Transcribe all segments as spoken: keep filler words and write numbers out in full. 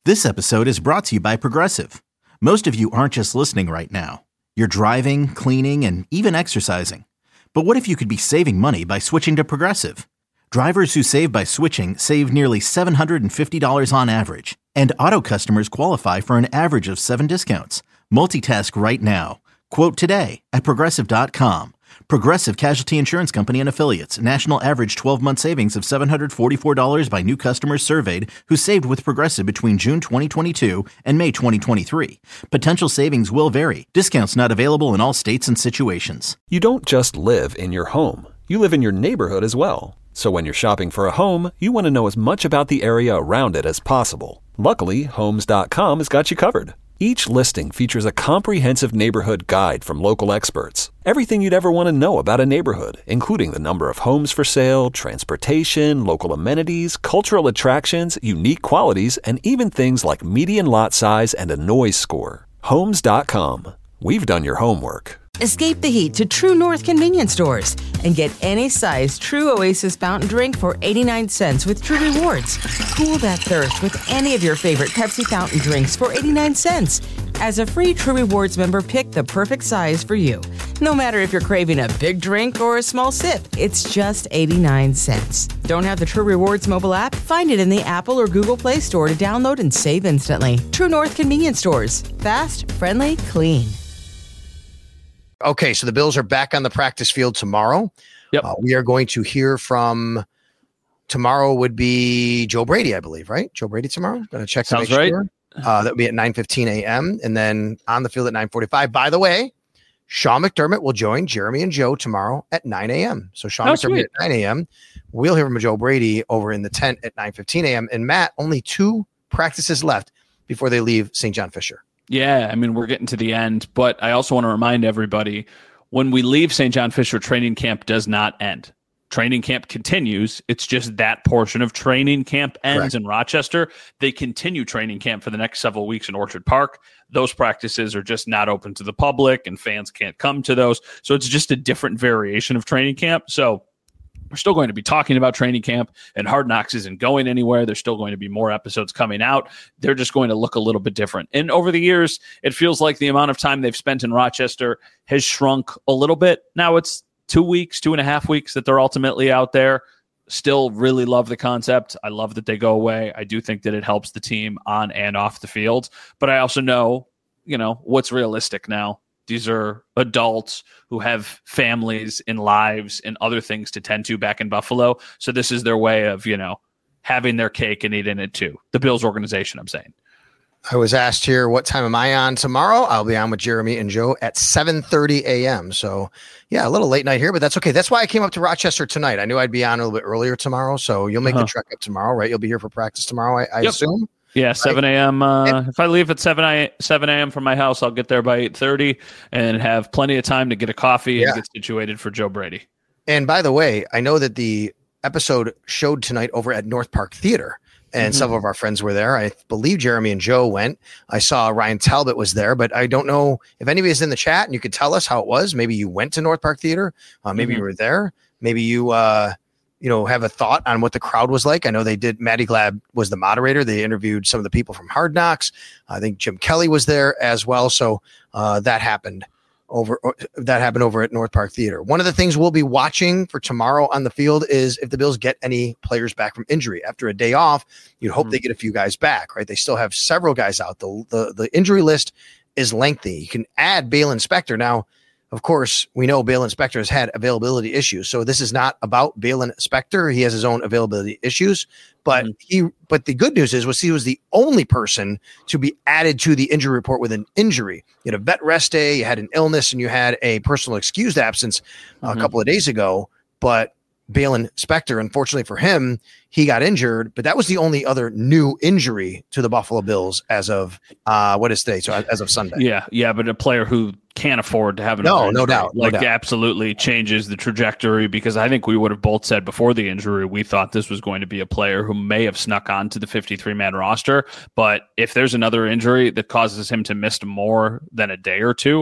This episode is brought to you by Progressive. Most of you aren't just listening right now. You're driving, cleaning, and even exercising. But what if you could be saving money by switching to Progressive? Drivers who save by switching save nearly seven hundred fifty dollars on average. And auto customers qualify for an average of seven discounts. Multitask right now. Quote today at Progressive dot com. Progressive Casualty Insurance Company and Affiliates. National average twelve-month savings of seven hundred forty-four dollars by new customers surveyed who saved with Progressive between June twenty twenty-two and May twenty twenty-three. Potential savings will vary. Discounts not available in all states and situations. You don't just live in your home. You live in your neighborhood as well. So when you're shopping for a home, you want to know as much about the area around it as possible. Luckily, Homes dot com has got you covered. Each listing features a comprehensive neighborhood guide from local experts. Everything you'd ever want to know about a neighborhood, including the number of homes for sale, transportation, local amenities, cultural attractions, unique qualities, and even things like median lot size and a noise score. Homes dot com. We've done your homework. Escape the heat to True North convenience stores and get any size True Oasis fountain drink for eighty-nine cents with True Rewards. Cool that thirst with any of your favorite Pepsi fountain drinks for eighty-nine cents. As a free True Rewards member, pick the perfect size for you. No matter if you're craving a big drink or a small sip, it's just eighty-nine cents. Don't have the True Rewards mobile app? Find it in the Apple or Google Play Store to download and save instantly. True North convenience stores. Fast, friendly, clean. Okay, so the Bills are back on the practice field tomorrow. Yep. Uh, we are going to hear from, tomorrow would be Joe Brady, I believe, right? Joe Brady tomorrow? Going to check to Sounds make right. sure. Uh, that would be at nine fifteen a.m. and then on the field at nine forty-five. By the way, Sean McDermott will join Jeremy and Joe tomorrow at nine a.m. So Sean Oh, McDermott sweet. at nine a.m. We'll hear from Joe Brady over in the tent at nine fifteen a.m. And Matt, only two practices left before they leave Saint John Fisher. Yeah, I mean, we're getting to the end, but I also want to remind everybody, when we leave Saint John Fisher, training camp does not end. Training camp continues. It's just that portion of training camp ends Correct. in Rochester. They continue training camp for the next several weeks in Orchard Park. Those practices are just not open to the public, and fans can't come to those. So it's just a different variation of training camp. So we're still going to be talking about training camp, and Hard Knocks isn't going anywhere. There's still going to be more episodes coming out. They're just going to look a little bit different. And over the years, it feels like the amount of time they've spent in Rochester has shrunk a little bit. Now it's two weeks, two and a half weeks that they're ultimately out there. Still really love the concept. I love that they go away. I do think that it helps the team on and off the field. But I also know, you know, what's realistic now. These are adults who have families and lives and other things to tend to back in Buffalo. So this is their way of, you know, having their cake and eating it too. The Bills organization, I'm saying. I was asked here, what time am I on tomorrow? I'll be on with Jeremy and Joe at seven thirty a.m. So, yeah, a little late night here, but that's okay. That's why I came up to Rochester tonight. I knew I'd be on a little bit earlier tomorrow, so you'll make Uh-huh. the trek up tomorrow, right? You'll be here for practice tomorrow, I, I Yep. assume? Yeah, seven a.m. Uh, if I leave at seven a.m. from my house, I'll get there by eight thirty and have plenty of time to get a coffee Yeah. and get situated for Joe Brady. And by the way, I know that the episode showed tonight over at North Park Theater, and Mhm. some of our friends were there. I believe Jeremy and Joe went. I saw Ryan Talbot was there, but I don't know if anybody's in the chat and you could tell us how it was. Maybe you went to North Park Theater. Uh, maybe Mhm. you were there. Maybe you, uh, you know, have a thought on what the crowd was like. I know they did. Maddie Glab was the moderator. They interviewed some of the people from Hard Knocks. I think Jim Kelly was there as well. So uh, that happened over that happened over at North Park Theater. One of the things we'll be watching for tomorrow on the field is if the Bills get any players back from injury after a day off. You'd hope Mhm. they get a few guys back, right? They still have several guys out. The the, the injury list is lengthy. You can add Balen Spector now. Of course, we know Balen Spector has had availability issues, so this is not about Balen Spector. He has his own availability issues, but Mhm. he. But the good news is, was he was the only person to be added to the injury report with an injury. You had a vet rest day, you had an illness, and you had a personal excused absence Mhm. a couple of days ago. But Balen Spector, unfortunately for him, he got injured, but that was the only other new injury to the Buffalo Bills as of uh, what is today? So as of Sunday. Yeah, yeah, but a player who can't afford to have an No, injury, no doubt, no like doubt. absolutely changes the trajectory, because I think we would have both said before the injury we thought this was going to be a player who may have snuck onto the fifty-three man roster. But if there's another injury that causes him to miss more than a day or two,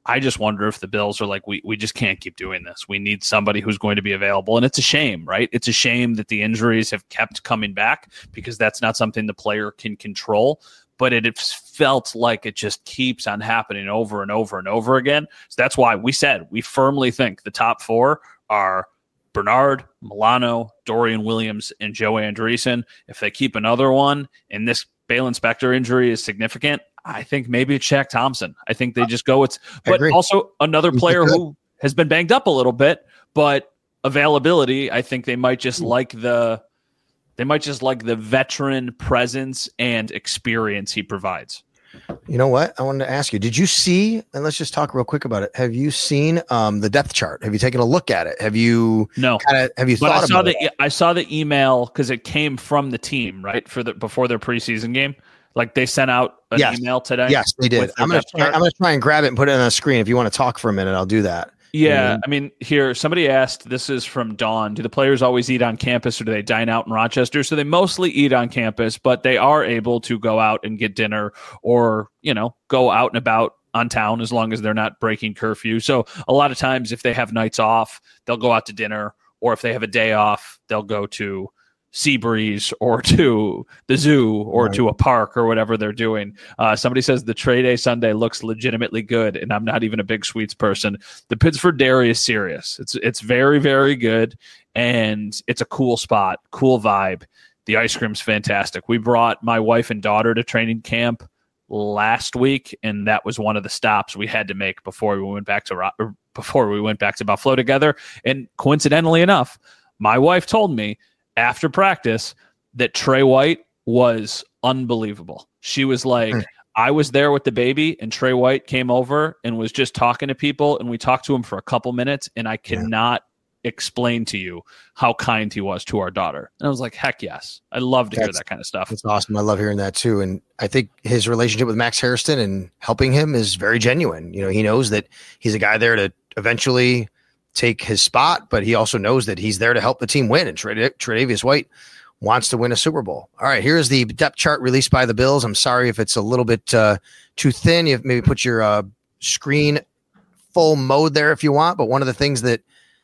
I just wonder if the Bills are like, we we just can't keep doing this. We need somebody who's going to be available. And it's a shame, right? It's a shame that the injuries have kept coming back because that's not something the player can control. But it, it felt like it just keeps on happening over and over and over again. So that's why we said we firmly think the top four are Bernard, Milano, Dorian Williams, and Joe Andreessen. If they keep another one and this Balin Spector injury is significant, I think maybe it's Shaq Thompson. I think they just go. It's but also another player who has been banged up a little bit, but availability. I think they might just like the they might just like the veteran presence and experience he provides. You know what? I wanted to ask you, did you see, and let's just talk real quick about it. Have you seen um, the depth chart? Have you taken a look at it? Have you no kinda, have you but thought I saw about the it? I saw the email because it came from the team, right? For the before their preseason game. Like they sent out an yes. email today. Yes, they did. I'm going to try, I'm going to try and grab it and put it on the screen. If you want to talk for a minute, I'll do that. Yeah. Mm-hmm. I mean, here, somebody asked, this is from Dawn. Do the players always eat on campus or do they dine out in Rochester? So they mostly eat on campus, but they are able to go out and get dinner or, you know, go out and about on town as long as they're not breaking curfew. So a lot of times if they have nights off, they'll go out to dinner, or if they have a day off, they'll go to Seabreeze or to the zoo or right. to a park or whatever they're doing. Uh, somebody says the Trey Day Sunday looks legitimately good, and I'm not even a big sweets person. The Pittsford Dairy is serious. It's it's very, very good, and it's a cool spot, cool vibe. The ice cream's fantastic. We brought my wife and daughter to training camp last week, and that was one of the stops we had to make before we went back to or before we went back to Buffalo together. And coincidentally enough, my wife told me after practice that Trey White was unbelievable. She was like, mm. I was there with the baby and Trey White came over and was just talking to people, and we talked to him for a couple minutes, and I cannot yeah. explain to you how kind he was to our daughter. And I was like, heck yes. I love to that's, hear that kind of stuff. That's awesome. I love hearing that too. And I think his relationship with Max Hairston and helping him is very genuine. You know, he knows that he's a guy there to eventually take his spot, but he also knows that he's there to help the team win. And Tre'Davious White wants to win a Super Bowl. All right, here's the depth chart released by the Bills. I'm sorry if it's a little bit uh, too thin. You maybe put your uh, screen full mode there if you want. But one of the things that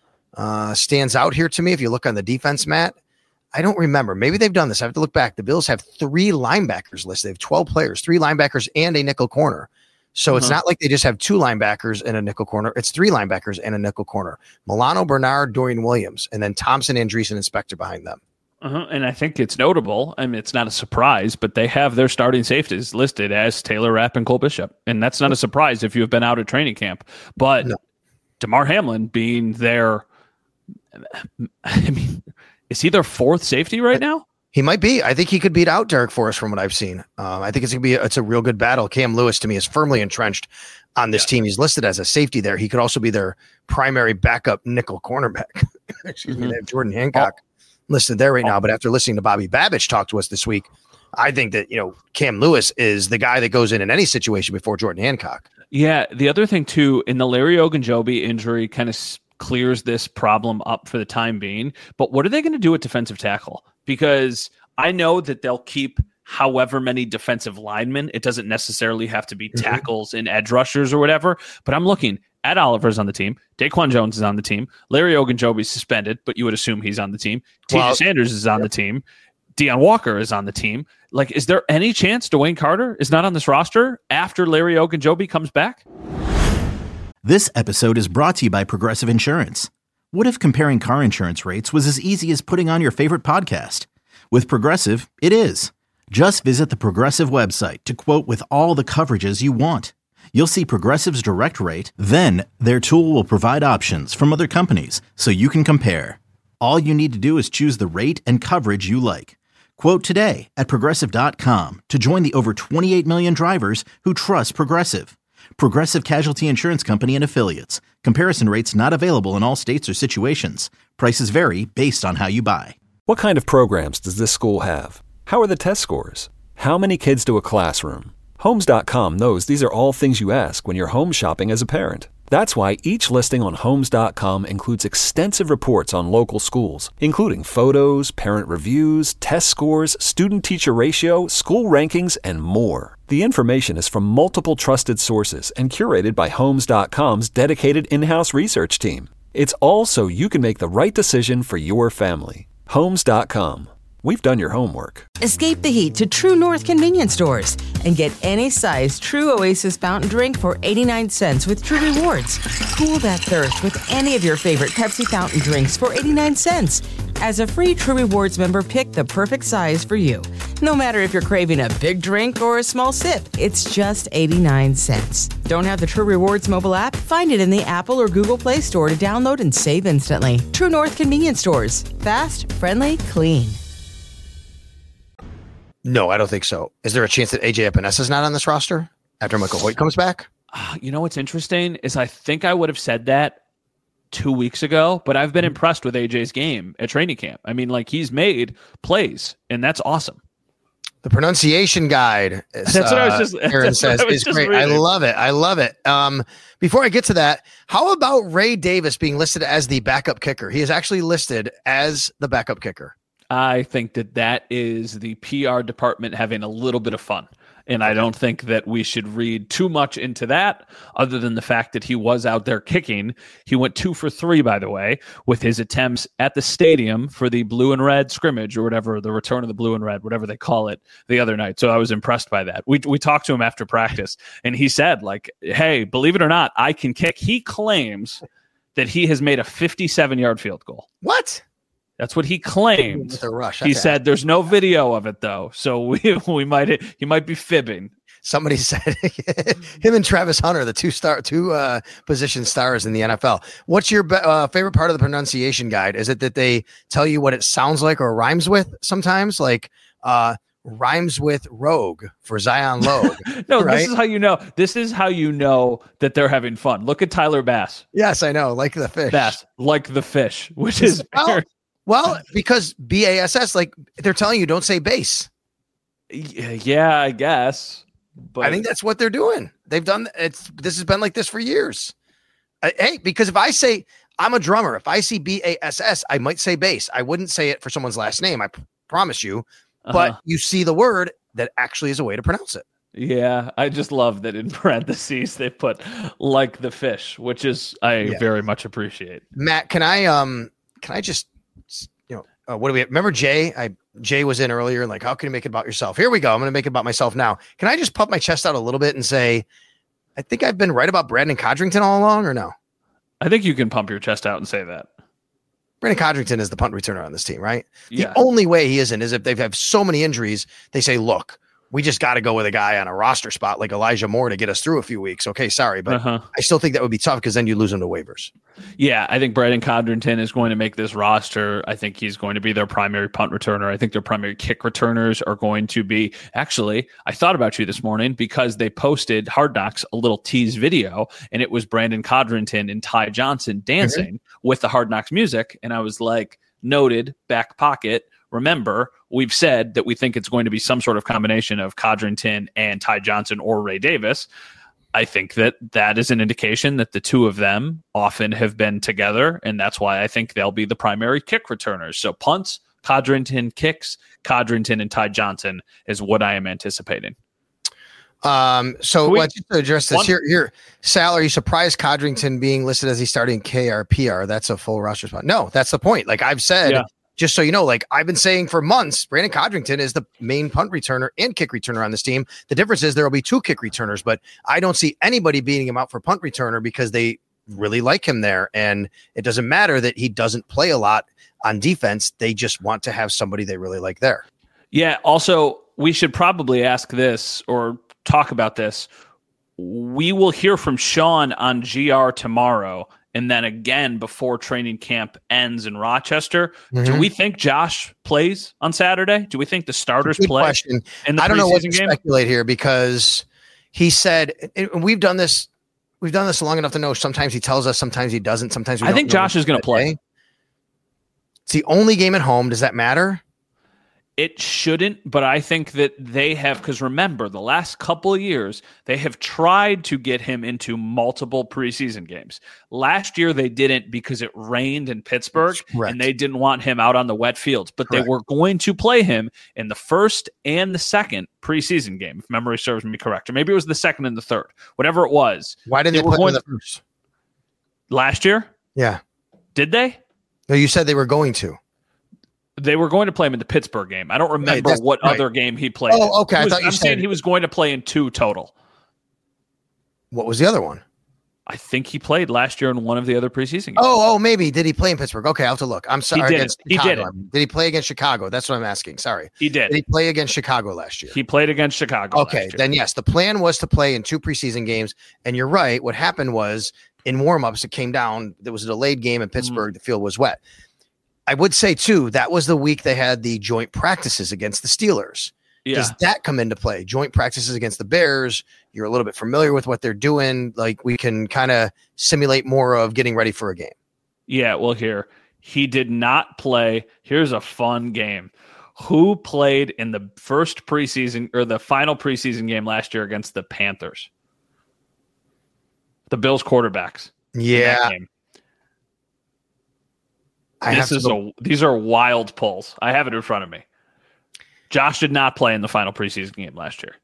uh, stands out here to me, if you look on the defense, Matt, I don't remember. Maybe they've done this. I have to look back. The Bills have three linebackers listed. They have twelve players, three linebackers and a nickel corner. So uh-huh. it's not like they just have two linebackers and a nickel corner. It's three linebackers and a nickel corner. Milano, Bernard, Dorian Williams, and then Thompson, Andreessen, and Spector behind them. Uh-huh. And I think it's notable. I mean, it's not a surprise, but they have their starting safeties listed as Taylor Rapp and Cole Bishop. And that's not a surprise if you've been out at training camp. But no. DeMar Hamlin being their, I mean, is he their fourth safety right now? He might be. I think he could beat out Derek Forrest from what I've seen. Um, I think it's gonna be. A, it's a real good battle. Cam Lewis to me is firmly entrenched on this yeah. team. He's listed as a safety there. He could also be their primary backup nickel cornerback. Excuse mm-hmm. me. They have Jordan Hancock oh. listed there right oh. now. But after listening to Bobby Babich talk to us this week, I think that you know Cam Lewis is the guy that goes in in any situation before Jordan Hancock. Yeah. The other thing too, in the Larry Ogunjobi injury, kind of s- clears this problem up for the time being. But what are they going to do at defensive tackle? Because I know that they'll keep however many defensive linemen. It doesn't necessarily have to be tackles mm-hmm. and edge rushers or whatever. But I'm looking at Oliver's on the team. Daquan Jones is on the team. Larry Ogunjobi's suspended, but you would assume he's on the team. T J well, Sanders is on yep. the team. Deion Walker is on the team. Like, is there any chance Dwayne Carter is not on this roster after Larry Ogunjobi comes back? This episode is brought to you by Progressive Insurance. What if comparing car insurance rates was as easy as putting on your favorite podcast? With Progressive, it is. Just visit the Progressive website to quote with all the coverages you want. You'll see Progressive's direct rate, then their tool will provide options from other companies so you can compare. All you need to do is choose the rate and coverage you like. Quote today at Progressive dot com to join the over twenty-eight million drivers who trust Progressive. Progressive Casualty Insurance Company and Affiliates. Comparison rates not available in all states or situations. Prices vary based on how you buy. What kind of programs does this school have? How are the test scores? How many kids do a classroom? Homes dot com knows these are all things you ask when you're home shopping as a parent. That's why each listing on Homes dot com includes extensive reports on local schools, including photos, parent reviews, test scores, student-teacher ratio, school rankings, and more. The information is from multiple trusted sources and curated by Homes dot com's dedicated in-house research team. It's all so you can make the right decision for your family. Homes dot com. We've done your homework. Escape the heat to True North convenience stores and get any size True Oasis fountain drink for eighty-nine cents with True Rewards. Cool that thirst with any of your favorite Pepsi fountain drinks for eighty-nine cents. As a free True Rewards member, pick the perfect size for you. No matter if you're craving a big drink or a small sip, it's just eighty-nine cents. Don't have the True Rewards mobile app? Find it in the Apple or Google Play Store to download and save instantly. True North convenience stores. Fast, friendly, clean. No, I don't think so. Is there a chance that A J Epinesa is not on this roster after Michael Hoyt comes back? Uh, you know what's interesting is I think I would have said that two weeks ago, but I've been impressed with A J's game at training camp. I mean, like he's made plays, and that's awesome. The pronunciation guide, is, that's what uh, I was just. Aaron says is great. Reading. I love it. I love it. Um, before I get to that, how about Ray Davis being listed as the backup kicker? He is actually listed as the backup kicker. I think that that is the P R department having a little bit of fun. And I don't think that we should read too much into that other than the fact that he was out there kicking. He went two for three, by the way, with his attempts at the stadium for the blue and red scrimmage or whatever, the return of the blue and red, whatever they call it the other night. So I was impressed by that. We we talked to him after practice and he said like, hey, believe it or not, I can kick. He claims that he has made a fifty-seven yard field goal. What? That's what he claimed. The rush. He said there's no video of it though, so we we might he might be fibbing. Somebody said him and Travis Hunter, the two star two uh, position stars in the N F L. What's your uh, favorite part of the pronunciation guide? Is it that they tell you what it sounds like or rhymes with? Sometimes, like uh, rhymes with rogue for Zion Logue. No, right? This is how you know. This is how you know that they're having fun. Look at Tyler Bass. Yes, I know. Like the fish. Bass, like the fish, which is. Well, Well, because B A S S, like they're telling you, don't say base. Yeah, I guess. But I think that's what they're doing. They've done it's. This has been like this for years. Uh, hey, because if I say I'm a drummer, if I see B A S S, I might say bass. I wouldn't say it for someone's last name. I p- promise you. But uh-huh. you see the word that actually is a way to pronounce it. Yeah, I just love that in parentheses they put like the fish, which is I yeah. very much appreciate. Matt, can I um can I just. You know, uh, what do we have? Remember Jay? I Jay was in earlier and like, how can you make it about yourself? Here we go. I'm going to make it about myself now. Can I just puff my chest out a little bit and say, I think I've been right about Brandon Codrington all along, or no? I think you can pump your chest out and say that. Brandon Codrington is the punt returner on this team, right? Yeah. The only way he isn't is if they've had so many injuries. They say, look, we just got to go with a guy on a roster spot like Elijah Moore to get us through a few weeks. Okay, sorry, but uh-huh. I still think that would be tough because then you lose him to waivers. Yeah, I think Brandon Codrington is going to make this roster. I think he's going to be their primary punt returner. I think their primary kick returners are going to be – actually, I thought about you this morning because they posted Hard Knocks a little tease video, and it was Brandon Codrington and Ty Johnson dancing mm-hmm. with the Hard Knocks music, and I was like, noted, back pocket. Remember, we've said that we think it's going to be some sort of combination of Codrington and Ty Johnson or Ray Davis. I think that that is an indication that the two of them often have been together, and that's why I think they'll be the primary kick returners. So punts, Codrington kicks, Codrington and Ty Johnson is what I am anticipating. Um, so we, let's just address this one, here. Here, Sal, are you surprised Codrington being listed as he's starting K R P R? That's a full roster spot. No, that's the point. Like I've said, yeah. Just so you know, like I've been saying for months, Brandon Codrington is the main punt returner and kick returner on this team. The difference is there will be two kick returners, but I don't see anybody beating him out for punt returner because they really like him there. And it doesn't matter that he doesn't play a lot on defense. They just want to have somebody they really like there. Yeah. Also, we should probably ask this or talk about this. We will hear from Sean on G R tomorrow. And then again, before training camp ends in Rochester, mm-hmm. do we think Josh plays on Saturday? Do we think the starters Good play? Question. In the I don't know what to game? speculate here because he said, and we've done this, we've done this long enough to know sometimes he tells us, sometimes he doesn't. Sometimes we I don't think know Josh is going to play. It's the only game at home. Does that matter? It shouldn't, but I think that they have, because remember, the last couple of years, they have tried to get him into multiple preseason games. Last year, they didn't because it rained in Pittsburgh, and they didn't want him out on the wet fields. But Correct. They were going to play him in the first and the second preseason game, if memory serves me correct. Or maybe it was the second and the third, whatever it was. Why didn't they, they play him the first? Last year? Yeah. Did they? No, you said they were going to. They were going to play him in the Pittsburgh game. I don't remember right, what right. other game he played. Oh, okay. Was, I thought you I'm said saying he was going to play in two total. What was the other one? I think he played last year in one of the other preseason games. Oh, oh, maybe. Did he play in Pittsburgh? Okay, I'll have to look. I'm sorry. He did. He did. Did he play against Chicago? That's what I'm asking. Sorry. He did. Did he play against Chicago last year? He played against Chicago. Okay, then yes. The plan was to play in two preseason games. And you're right. What happened was in warmups, it came down. There was a delayed game in Pittsburgh. Mm-hmm. The field was wet. I would say, too, that was the week they had the joint practices against the Steelers. Yeah. Does that come into play? Joint practices against the Bears. You're a little bit familiar with what they're doing. Like we can kind of simulate more of getting ready for a game. Yeah, well, here, he did not play. Here's a fun game. Who played in the first preseason or the final preseason game last year against the Panthers? The Bills quarterbacks. Yeah. I this is a, these are wild polls. I have it in front of me. Josh did not play in the final preseason game last year.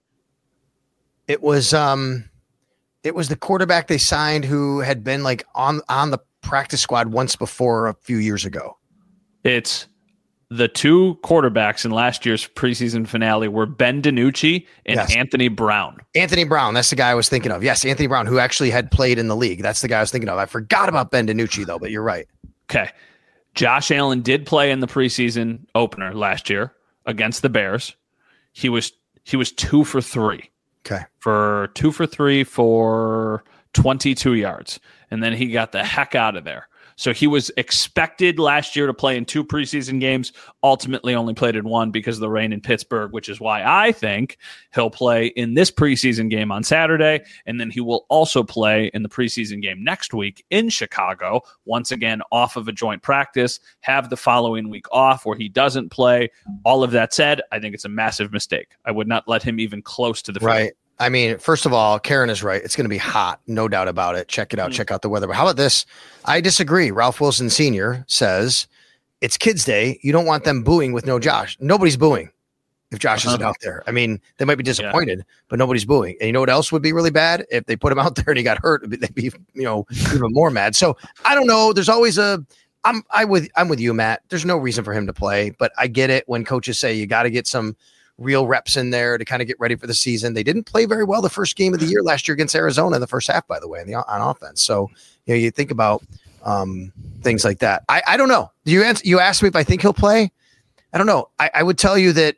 It was um, it was the quarterback they signed who had been like on on the practice squad once before a few years ago. It's the two quarterbacks in last year's preseason finale were Ben DiNucci and yes. Anthony Brown. Anthony Brown, that's the guy I was thinking of. Yes, Anthony Brown, who actually had played in the league. That's the guy I was thinking of. I forgot about Ben DiNucci though, but you're right. Okay. Josh Allen did play in the preseason opener last year against the Bears. He was he was two for three. Okay. For two for three for twenty-two yards. And then he got the heck out of there. So he was expected last year to play in two preseason games, ultimately only played in one because of the rain in Pittsburgh, which is why I think he'll play in this preseason game on Saturday. And then he will also play in the preseason game next week in Chicago, once again off of a joint practice, have the following week off where he doesn't play. All of that said, I think it's a massive mistake. I would not let him even close to the field. Right. I mean, first of all, Karen is right. It's going to be hot. No doubt about it. Check it out. Mm-hmm. Check out the weather. But how about this? I disagree. Ralph Wilson Senior says it's Kids Day. You don't want them booing with no Josh. Nobody's booing if Josh uh-huh. isn't out there. I mean, they might be disappointed, yeah. but nobody's booing. And you know what else would be really bad? If they put him out there and he got hurt, they'd be, you know, even more mad. So I don't know. There's always a, I'm, I with, I'm with you, Matt. There's no reason for him to play, but I get it when coaches say you got to get some real reps in there to kind of get ready for the season. They didn't play very well the first game of the year last year against Arizona in the first half, by the way, in the, on offense. So, you know, you think about um, things like that. I, I don't know. You answer, you asked me if I think he'll play. I don't know. I, I would tell you that,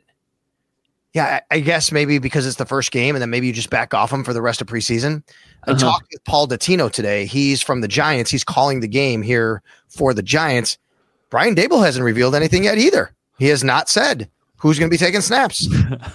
yeah, I, I guess maybe because it's the first game and then maybe you just back off him for the rest of preseason. Uh-huh. I talked with Paul Dottino today. He's from the Giants. He's calling the game here for the Giants. Brian Daboll hasn't revealed anything yet either. He has not said who's going to be taking snaps.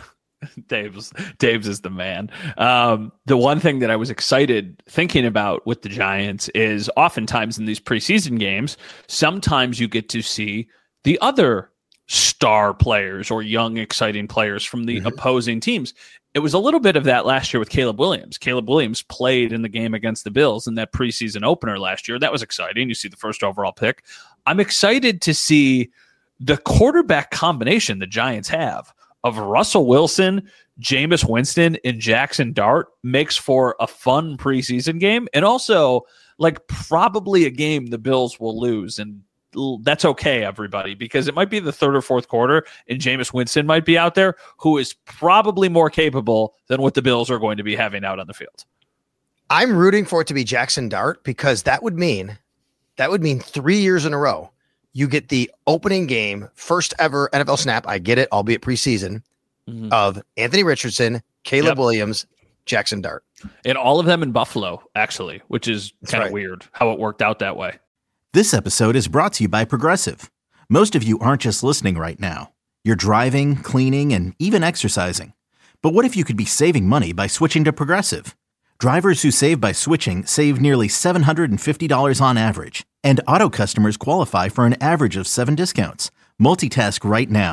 Dave's Dave's is the man. Um, the one thing that I was excited thinking about with the Giants is oftentimes in these preseason games, sometimes you get to see the other star players or young, exciting players from the mm-hmm. opposing teams. It was a little bit of that last year with Caleb Williams. Caleb Williams played in the game against the Bills in that preseason opener last year. That was exciting. You see the first overall pick. I'm excited to see the quarterback combination the Giants have of Russell Wilson, Jameis Winston, and Jackson Dart makes for a fun preseason game. And also, like, probably a game the Bills will lose. And that's okay, everybody, because it might be the third or fourth quarter, and Jameis Winston might be out there, who is probably more capable than what the Bills are going to be having out on the field. I'm rooting for it to be Jackson Dart because that would mean that would mean three years in a row you get the opening game, first ever N F L snap. I get it, albeit preseason, mm-hmm. of Anthony Richardson, Caleb yep. Williams, Jackson Dart. And all of them in Buffalo, actually, which is kind of right. weird how it worked out that way. This episode is brought to you by Progressive. Most of you aren't just listening right now. You're driving, cleaning, and even exercising. But what if you could be saving money by switching to Progressive? Drivers who save by switching save nearly seven hundred fifty dollars on average. And auto customers qualify for an average of seven discounts. Multitask right now.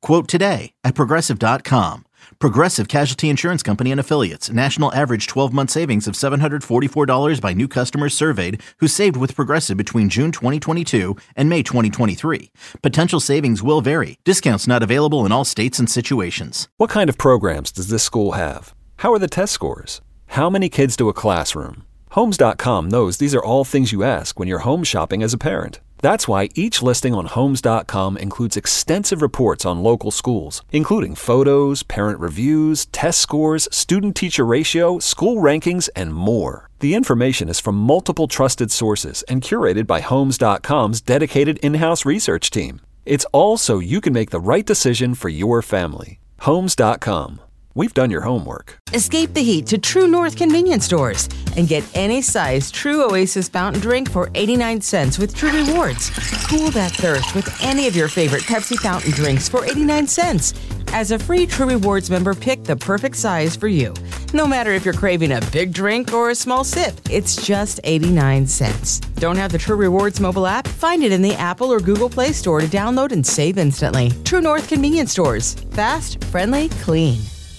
Quote today at Progressive dot com. Progressive Casualty Insurance Company and Affiliates. National average twelve-month savings of seven hundred forty-four dollars by new customers surveyed who saved with Progressive between June twenty twenty-two and May twenty twenty-three. Potential savings will vary. Discounts not available in all states and situations. What kind of programs does this school have? How are the test scores? How many kids do a classroom? Homes dot com knows these are all things you ask when you're home shopping as a parent. That's why each listing on Homes dot com includes extensive reports on local schools, including photos, parent reviews, test scores, student-teacher ratio, school rankings, and more. The information is from multiple trusted sources and curated by Homes dot com's dedicated in-house research team. It's all so you can make the right decision for your family. Homes dot com. We've done your homework. Escape the heat to True North convenience stores and get any size True Oasis fountain drink for eighty-nine cents with True Rewards. Cool that thirst with any of your favorite Pepsi fountain drinks for eighty-nine cents. As a free True Rewards member, pick the perfect size for you. No matter if you're craving a big drink or a small sip, it's just eighty-nine cents. Don't have the True Rewards mobile app? Find it in the Apple or Google Play Store to download and save instantly. True North convenience stores. Fast, friendly, clean.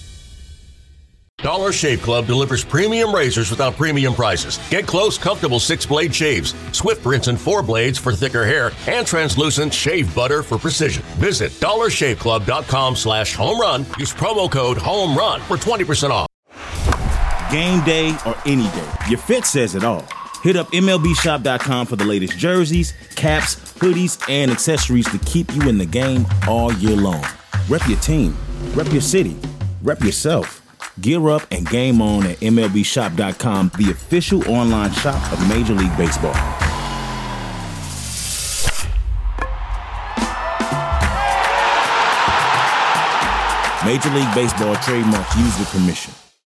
Dollar Shave Club delivers premium razors without premium prices. Get close, comfortable six-blade shaves, swift rinse and four blades for thicker hair, and translucent shave butter for precision. Visit dollar shave club dot com slash home run. Use promo code HOMERUN for twenty percent off. Game day or any day, your fit says it all. Hit up M L B shop dot com for the latest jerseys, caps, hoodies, and accessories to keep you in the game all year long. Rep your team, rep your city, rep yourself. Gear up and game on at M L B shop dot com, the official online shop of Major League Baseball. Major League Baseball trademarks used with permission.